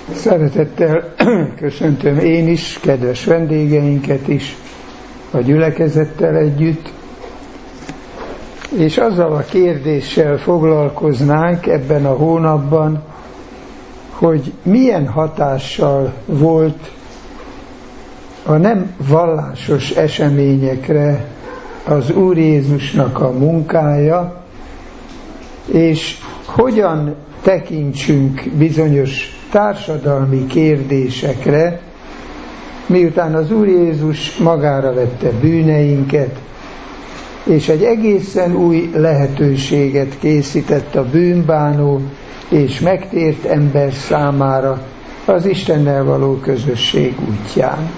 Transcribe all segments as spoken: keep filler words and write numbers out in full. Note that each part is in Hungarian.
Szeretettel köszöntöm én is, kedves vendégeinket is, a gyülekezettel együtt, és azzal a kérdéssel foglalkoznánk ebben a hónapban, hogy milyen hatással volt a nem vallásos eseményekre az Úr Jézusnak a munkája, és hogyan tekintsünk bizonyos társadalmi kérdésekre, miután az Úr Jézus magára vette bűneinket, és egy egészen új lehetőséget készített a bűnbánó és megtért ember számára az Istennel való közösség útján.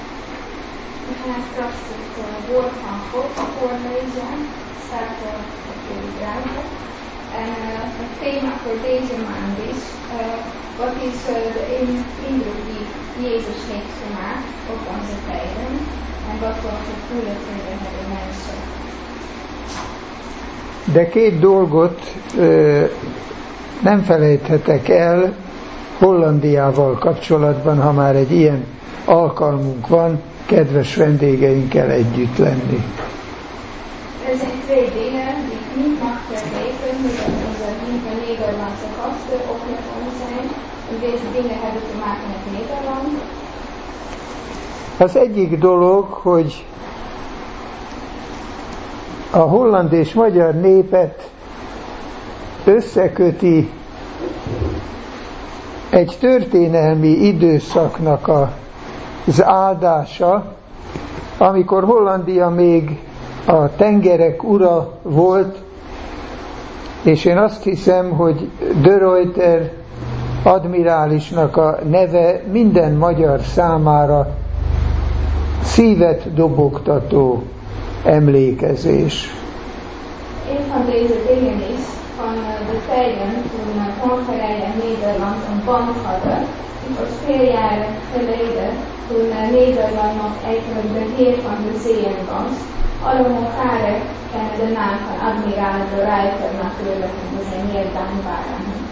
Wat is de indruk die Jezus heeft gemaakt op onze tijden en wat voor gevoelens hebben de mensen? De két dolgot ö, nem felejthetek el Hollandiával kapcsolatban, ha már egy ilyen alkalmunk van, kedves vendégeinkkel együtt lenni. Er zijn twee dingen die ik niet mag vergeten, dat onze lieve Nederlandse gasten ook met ons zijn. En deze dingen hebben te maken met Nederland. Az egyik dolog, hogy a holland és magyar népet összeköti egy történelmi időszaknak az áldása, amikor Hollandia még a tengerek ura volt, és én azt hiszem, hogy De Ruyter admirálisnak a neve minden magyar számára szívet dobogtató emlékezés. Een van deze dingen is van de tijden toen Hongarije en Nederland een band hadden. Het was veel jaren geleden toen Nederland nog eigenlijk de heer van de zeeën was. Alle Hongaren kennen de naam van admiraal De Ruyter natuurlijk en we zijn heel dankbaar aan hem.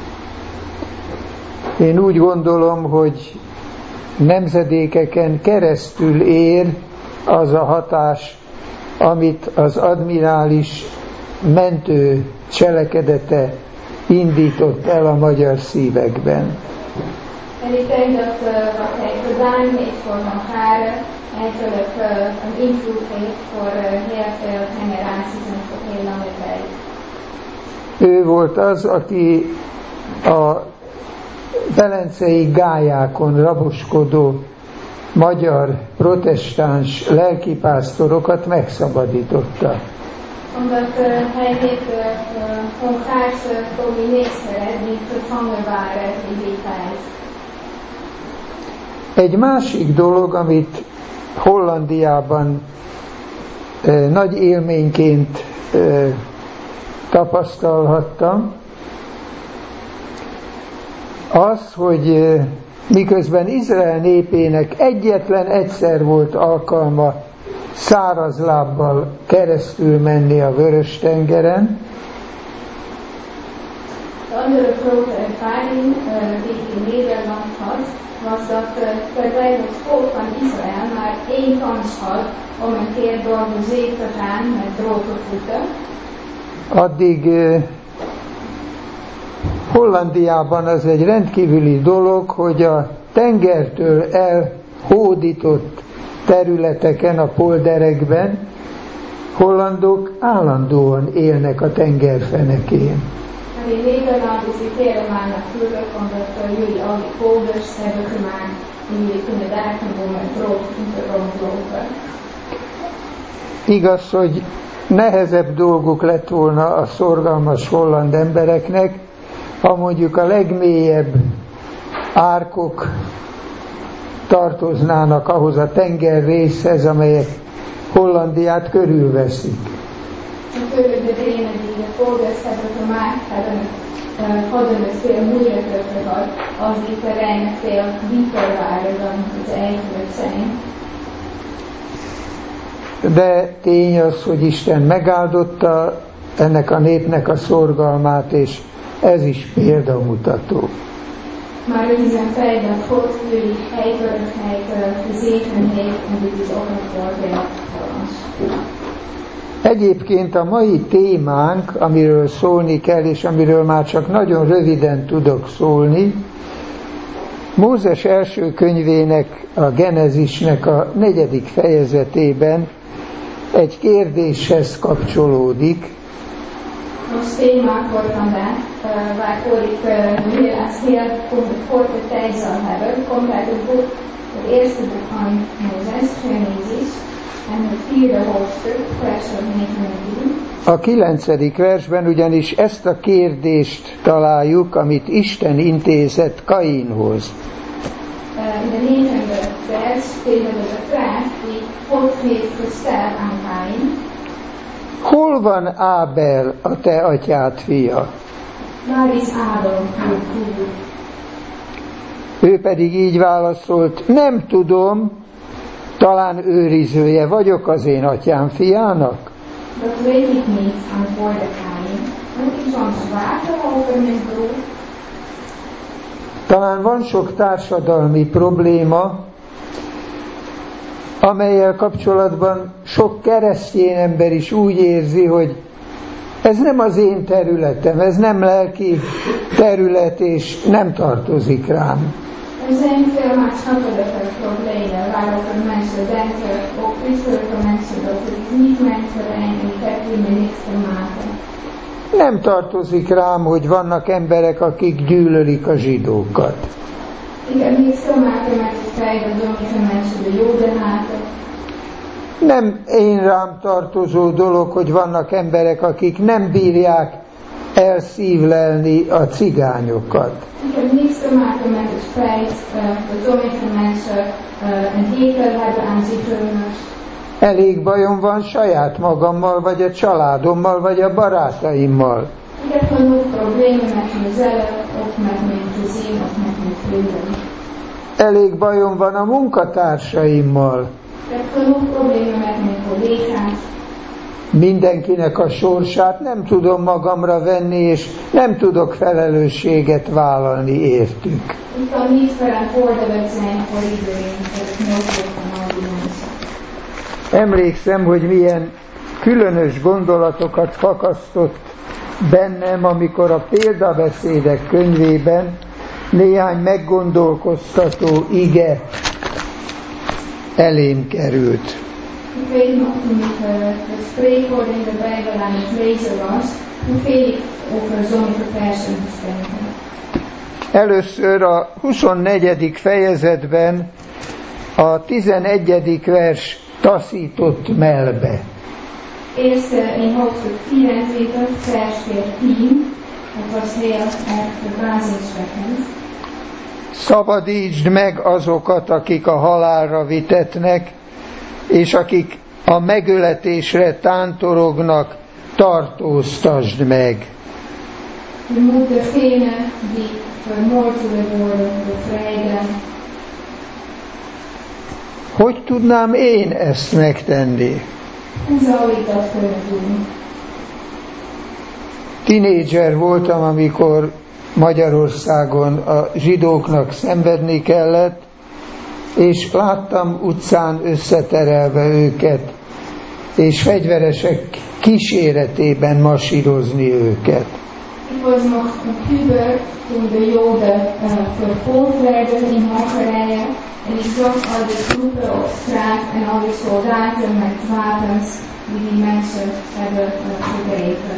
Én úgy gondolom, hogy nemzedékeken keresztül ér az a hatás, amit az admirális mentő cselekedete indított el a magyar szívekben. En ik denk dat uh, wat hij gedaan heeft voor Hongaren eigenlijk uh, een invloed heeft voor uh, heel veel generaties en voor heel lange tijd. Ő volt az, aki a velencei gályákon raboskodó magyar protestáns lelkipásztorokat megszabadította. Omdat uh, hij heeft uh, Hongaarse dominees gered die gevangen waren in die tijd. Egy másik dolog, amit Hollandiában eh, nagy élményként eh, tapasztalhattam, az, hogy eh, miközben Izrael népének egyetlen egyszer volt alkalma száraz lábbal keresztül menni a Vörös-tengeren, De andere grote ervaring uh, die ik in Nederland had, was dat uh, terwijl het volk van Israël maar één kans had om een keer door de zee te gaan met droge voeten, addig uh, Hollandiában az egy rendkívüli dolog, hogy a tengertől elhódított területeken, a polderekben hollandok állandóan élnek a tengerfenekén. Maar in Nederland is dit helemaal natuurlijk, omdat uh, jullie al die polders hebben gemaakt en jullie kunnen daar gewoon met droge voeten rondlopen. Igaz, hogy nehezebb dolguk lett volna a szorgalmas holland embereknek, ha mondjuk a legmélyebb árkok tartoznának ahhoz a tengerrészhez, amelyek Hollandiát körülveszik. Natuurlijk de degenen die de polders hebben gemaakt hebben, uh, hadden het veel moeilijker gehad als die terreinen veel dieper waren dan het eigenlijk zijn. De tény az, hogy Isten megáldotta ennek a népnek a szorgalmát, és ez is példamutató. Maar het is een feit dat God jullie ijverigheid uh, gezegend heeft en dit is ook een voorbeeld voor ons. Egyébként a mai témánk, amiről szólni kell, és amiről már csak nagyon röviden tudok szólni, Mózes első könyvének, a Genezisnek a negyedik fejezetében egy kérdéshez kapcsolódik. Ons thema voor vandaag, uh, waarvoor ik uh, nu als heel korte tijd zal hebben, komt uit het boek, het eerste boek van Mózes, Genesis, en het vierde hoofdstuk, versor negen. A kilencedik versben ugyanis ezt a kérdést találjuk, amit Isten intézett Kainhoz. Uh, in de negende vers vinden we de vraag die God heeft gesteld aan Kain. Hol van Ábel, a te atyád fia? Waar is Abel, uw broer? Ő pedig így válaszolt, nem tudom, talán őrizője vagyok az én atyám fiának. Dat weet ik niet, antwoordde Kain. Moet ik soms waken over mijn broer? Talán van sok társadalmi probléma, amellyel kapcsolatban sok keresztény ember is úgy érzi, hogy ez nem az én területem, ez nem lelki terület, és nem tartozik rám. Er zijn veel maatschappelijke problemen waarover mensen denken, ook christelijke mensen, dat het is niet mijn terrein en ik heb hiermee niks te maken. Nem tartozik rám, hogy vannak emberek, akik gyűlölik a zsidókat. Ik heb niets te maken met het feit dat sommige mensen de Joden haten. Nem én rám tartozó dolog, hogy vannak emberek, akik nem bírják elszívlelni a cigányokat. Ik heb niets te maken met het feit uh, dat sommige mensen uh, een hekel hebben aan zigeuners. Elég bajom van saját magammal, vagy a családommal, vagy a barátaimmal. Ik heb genoeg problemen met mezelf, of met mijn gezin, of met mijn vrienden. Elég bajom van a munkatársaimmal. Ik heb genoeg problemen met mijn collega's. Mindenkinek a sorsát nem tudom magamra venni, és nem tudok felelősséget vállalni értük. Ik kan niet verantwoordelijk zijn voor iedereen, voor het noodlot van al die mensen. Emlékszem, hogy milyen különös gondolatokat fakasztott bennem, amikor a példabeszédek könyvében néhány meggondolkoztató ige elém került. Ik weet nog toen ik uh, het spreekwoord in de Bijbel aan het lezen was, hoeveel ik over sommige versen moest denken. Először a huszonnegyedik fejezetben a tizenegyedik vers taszított melbe. Eerst uh, in hoofdstuk vierentwintig, vers veertien. Het was heel erg verbazingwekkend. Szabadítsd meg azokat, akik a halálra vitetnek, és akik a megöletésre tántorognak, tartóztasd meg. Je moet degene die vermoord zullen worden bevrijden. Hogy tudnám én ezt megtenni? Hoe zou ik dat kunnen doen? Tinédzser voltam, amikor Magyarországon a zsidóknak szenvedni kellett, és láttam utcán összeterelve őket, és fegyveresek kíséretében masírozni őket. Ik was nog een puber toen de Joden uh, vervolgd werden in Hongarije en ik zag al die groepen op straat en al die soldaten met wapens die die mensen hebben uh, gedreven.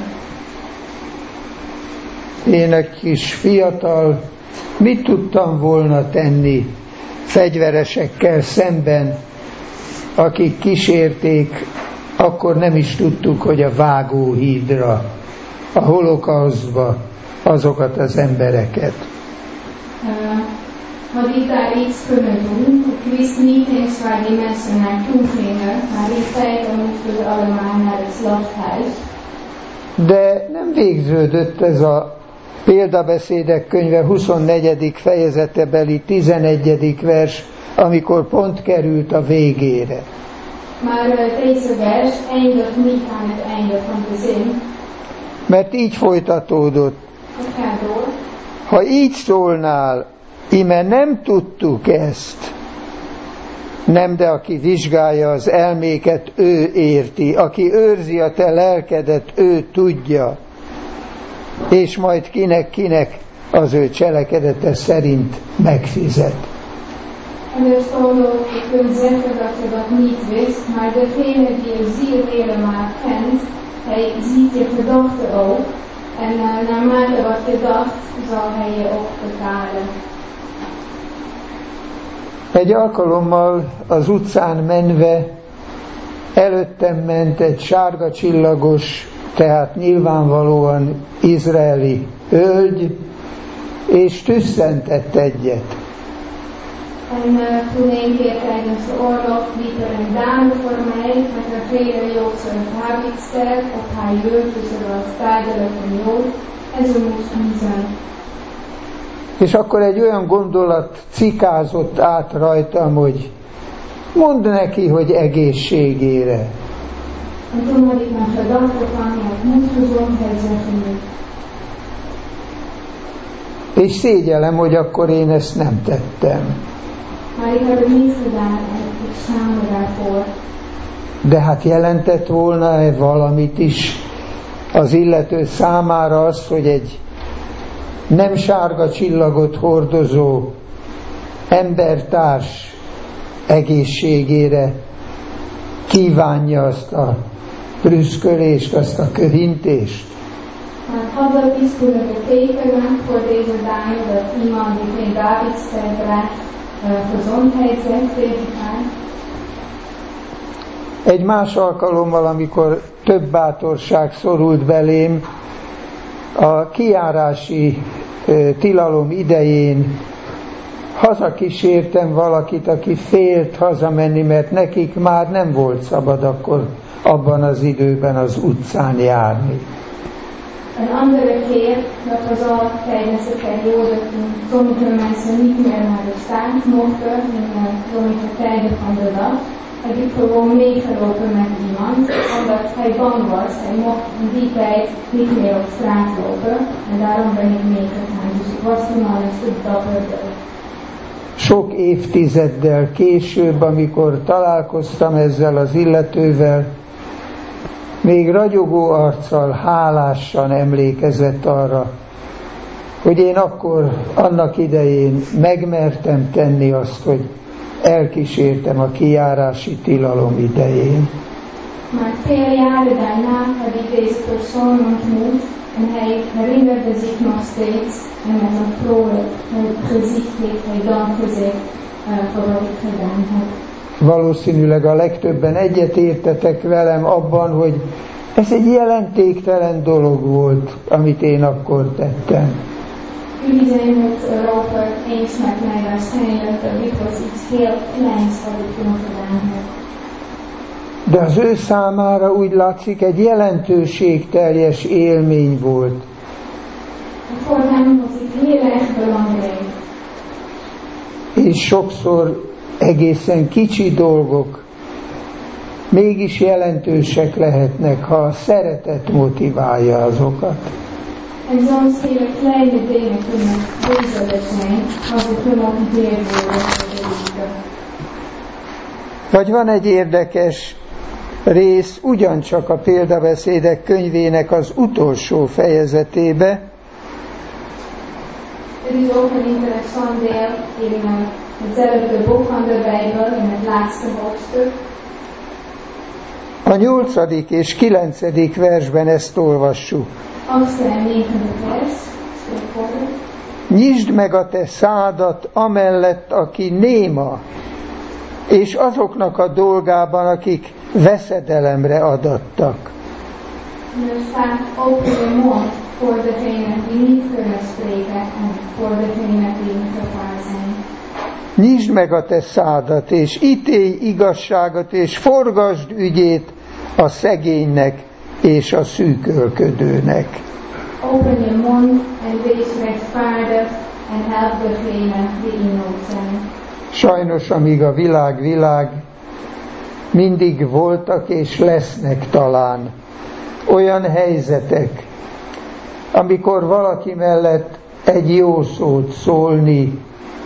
Én egy kis fiatal, mit tudtam volna tenni fegyveresekkel szemben, akik kísérték, akkor nem is tudtuk, hogy a vágóhídra, a holokausztba azokat az embereket. Uh, had ik daar iets kunnen doen? Ik wist niet eens waar die mensen naartoe gingen, maar in feite moesten ze allemaal naar het slachthuis. De nem végződött ez a példabeszédek könyve huszonnegyedik fejezetebeli tizenegyedik vers, amikor pont került a végére. Maar uh, deze vers eindigt niet aan het einde van de zin. Mert így folytatódott. Het gaat door. Ha így szólnál, íme nem tudtuk ezt. Nem, de aki vizsgálja az elméket, ő érti. Aki őrzi a te lelkedet, ő tudja. És majd kinek-kinek az ő cselekedete szerint megfizet. En er stond kunt zeggen dat je dat niet wist, maar degene die je ziel helemaal kent, hij ziet je gedachten ook. En uh, naarmate wat je dacht, zal hij je ook betalen. Egy alkalommal az utcán menve előttem ment egy sárga csillagos, tehát nyilvánvalóan izraeli hölgy, és tüsszentett egyet. En uh, toen een keer tijdens de oorlog liep er een dame voor mij met een gele Joodse Davidster op haar jurk, dus ze was duidelijk een Jood, en ze moest niezen. És akkor egy olyan gondolat cikázott át rajtam, hogy mondd neki, hogy egészségére. En toen had ik mijn gedachte van, ja, het moet gezondheid zeggen nu. És szégyellem, hogy akkor én ezt nem tettem. Maar ik heb het niet gedaan en ik schaam me daarvoor. De hát jelentett volna-e valamit is az illető számára az, hogy egy nem sárga csillagot hordozó embertárs egészségére kívánja azt a prüszkölést, azt a körintést? Maar had dat iets kunnen betekenen voor deze dame dat iemand die geen Davidster draagt gezondheid zegt tegen haar? Egy más alkalommal, amikor több bátorság szorult belém, a kijárási e, tilalom idején hazakísértem valakit, aki félt hazamenni, mert nekik már nem volt szabad akkor abban az időben az utcán járni. Een andere keer, dat was al tijdens de periode toen sommige mensen niet meer naar de straat mochten in uh, sommige tijden van de dag, heb ik gewoon meegelopen met iemand, omdat hij bang was. Hij mocht in die tijd niet meer op straat lopen en daarom ben ik meegegaan. Dus ik was toen al een stuk dapperder. Sok évtizeddel később, amikor találkoztam ezzel az illetővel, még ragyogó arccal, hálásan emlékezett arra, hogy én akkor annak idején megmertem tenni azt, hogy elkísértem a kijárási tilalom idején. Maar veel jaren daarna heb ik deze persoon ontmoet en hij herinnerde zich nog steeds en met een vrolijk gezicht heeft hij dank gezegd uh, voor wat ik gedaan heb. Valószínűleg a legtöbben egyetértetek velem abban, hogy ez egy jelentéktelen dolog volt, amit én akkor tettem. Jullie zijn het erover eens met mij waarschijnlijk dat dit was iets heel kleins wat ik toen gedaan heb. De az ő számára úgy látszik egy jelentőségteljes élmény volt. Voor hem was het heel erg belangrijk. És sokszor egészen kicsi dolgok mégis jelentősek lehetnek, ha a szeretet motiválja azokat. En soms hele kleine dingen kunnen wezenlijk zijn als het gemotiveerd worden door de liefde. Vagy van egy érdekes rész ugyancsak a példabeszédek könyvének az utolsó fejezetébe. Er is ook een interessant deel in hetzelfde boek van de Bijbel, in het laatste hoofdstuk. A nyolcadik és kilencedik versben ezt olvassuk. Nyisd meg a te szádat amellett, aki néma, és azoknak a dolgában, akik veszedelemre adattak. Nyisd meg a te szádat, és ítélj igazságot, és forgasd ügyét a szegénynek és a szűkölködőnek. Open je mond en wees rechtvaardig en help degene die in nood zijn. Sajnos, amíg a világ világ, mindig voltak és lesznek talán olyan helyzetek, amikor valaki mellett egy jó szót szólni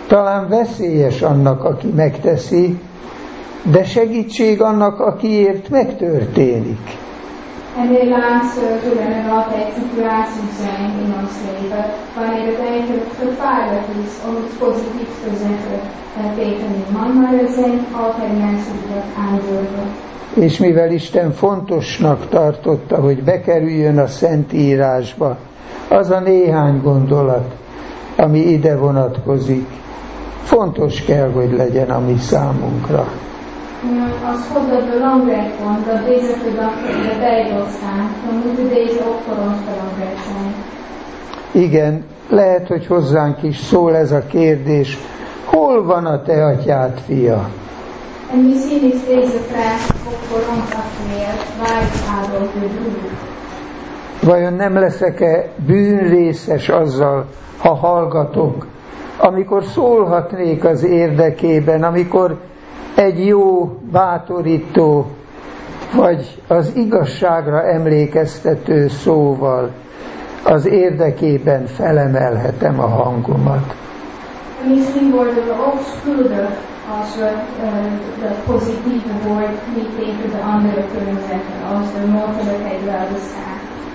Talán veszélyes annak, aki megteszi, de segítség annak, akiért megtörténik. En helaas uh, zullen er altijd situaties zijn in ons leven wanneer het eigenlijk gevaarlijk is om iets positiefs te zeggen uh, tegen iemand, maar er zijn altijd mensen die dat aandurven. És mivel Isten fontosnak tartotta, hogy bekerüljön a Szentírásba, az a néhány gondolat, ami ide vonatkozik, fontos kell, hogy legyen a mi számunkra. Als God dat belangrijk vond, dat deze gedachten in de Bijbel staan, dan moeten deze ook voor ons belangrijk zijn. Igen, lehet, hogy hozzánk is szól ez a kérdés, hol van a te atyád fia? En misschien is deze vraag ook voor ons actueel, waar is Adolf de broer? Vajon nem leszek-e bűnrészes azzal, ha hallgatok, amikor szólhatnék az érdekében, amikor egy jó, bátorító, vagy az igazságra emlékeztető szóval az érdekében felemelhetem a hangomat. Misschien worden we ook schuldig als we uh, dat positieve woord niet tegen de anderen kunnen zeggen, als de mogelijkheid wel bestaat.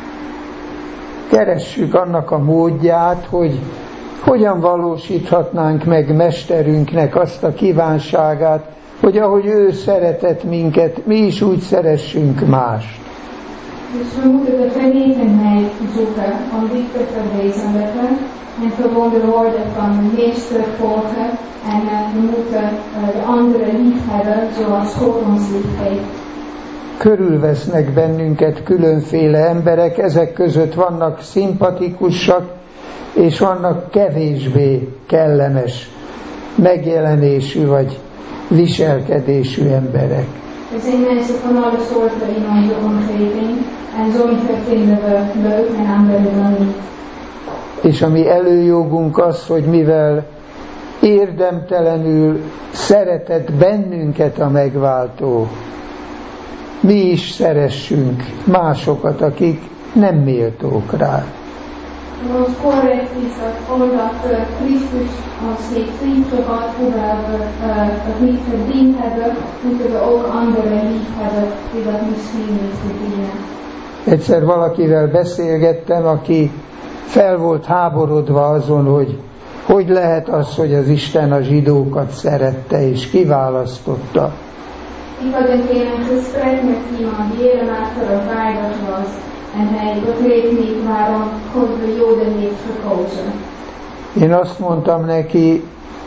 Keressük annak a módját, hogy hogyan valósíthatnánk meg mesterünknek azt a kívánságát, hogy ahogy ő szeretett minket, mi is úgy szeressünk mást. Dus we moeten de vergetenheid zoeken om dit te verwezenlijken en gewoon de woorden van de meester volgen en uh, we moeten uh, de anderen lief hebben zoals God ons lief heeft. Körülvesznek bennünket különféle emberek, ezek között vannak szimpatikusak, és vannak kevésbé kellemes megjelenésű vagy viselkedésű emberek. Er zijn mensen van alle soorten in onze omgeving en sommige vinden we leuk en anderen dan niet. És a mi előjogunk az, hogy mivel érdemtelenül szeretett bennünket a megváltó, mi is szeressünk másokat, akik nem méltók rá. Ons voorrecht is dat omdat uh, Christus ons heeft liefgehad, hoewel we uh, het niet verdiend hebben, moeten we ook anderen lief hebben die dat misschien niet verdienen. Egyszer valakivel beszélgettem, aki fel volt háborodva azon, hogy hogy lehet az, hogy az Isten a zsidókat szerette és kiválasztotta. Ik had een keer een gesprek met iemand die helemaal verontwaardigd was. En hij begreep niet waarom God de Joden heeft gekozen. Én azt mondtam neki,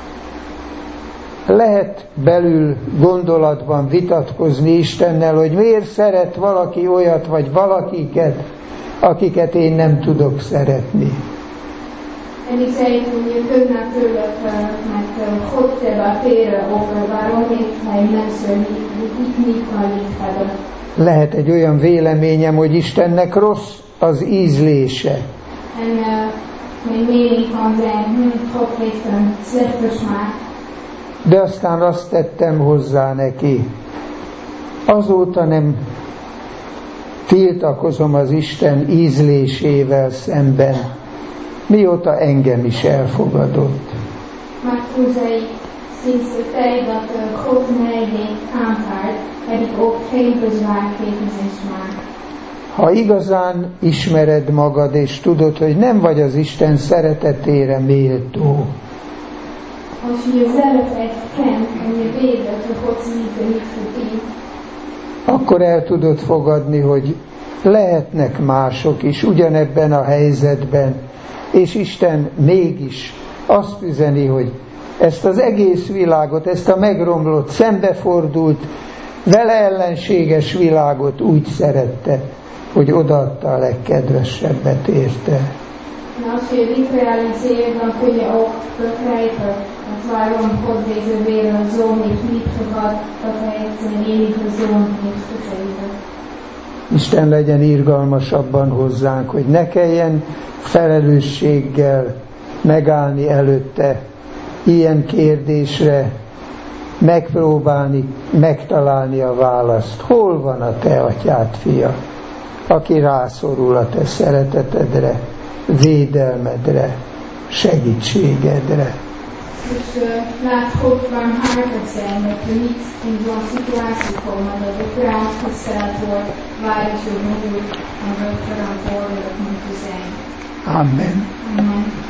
lehet belül gondolatban vitatkozni Istennel, hogy miért szeret valaki olyat vagy valakiket, akiket én nem tudok szeretni. En ik zei toen, je kunt natuurlijk uh, met uh, God debatteren over waarom heeft hij mensen die ik niet kan liefhebben. Lehet egy olyan véleményem, hogy Istennek rossz az ízlése. En uh, mijn mening kan zijn, hm, God heeft een slechte smaak. De aztán azt tettem hozzá neki. Azóta nem tiltakozom az Isten ízlésével szemben, mióta engem is elfogadott. Maar toen zei ik, sinds de tijd dat uh, God mij heeft aanvaard, heb ik ook geen bezwaar tegen zijn smaak. Ha igazán ismered magad, és tudod, hogy nem vagy az Isten szeretetére méltó, als je jezelf echt kent en je weet dat je Gods liefde niet verdient, akkor el tudod fogadni, hogy lehetnek mások is ugyanebben a helyzetben, és Isten mégis azt üzeni, hogy ezt az egész világot, ezt a megromlott, szembefordult, vele ellenséges világot úgy szerette, hogy odaadta a legkedvesebbet érte. En als je dit realiseert, dan kun je ook begrijpen dat waarom God deze wereld zo heeft liefgehad, dat hij zijn enige zoon heeft gegeven. Isten legyen irgalmasabban hozzánk, hogy ne kelljen felelősséggel megállni előtte ilyen kérdésre, megpróbálni, megtalálni a választ. Hol van a te atyád fia, aki rászorul a te szeretetedre, védelmedre, segítségedre? Dus uh, laat God barmhartig zijn dat we niet in zo'n situatie komen dat de kraan gesteld wordt waar het zo moeilijk en we verantwoordelijk moeten zijn. Amen. Amen.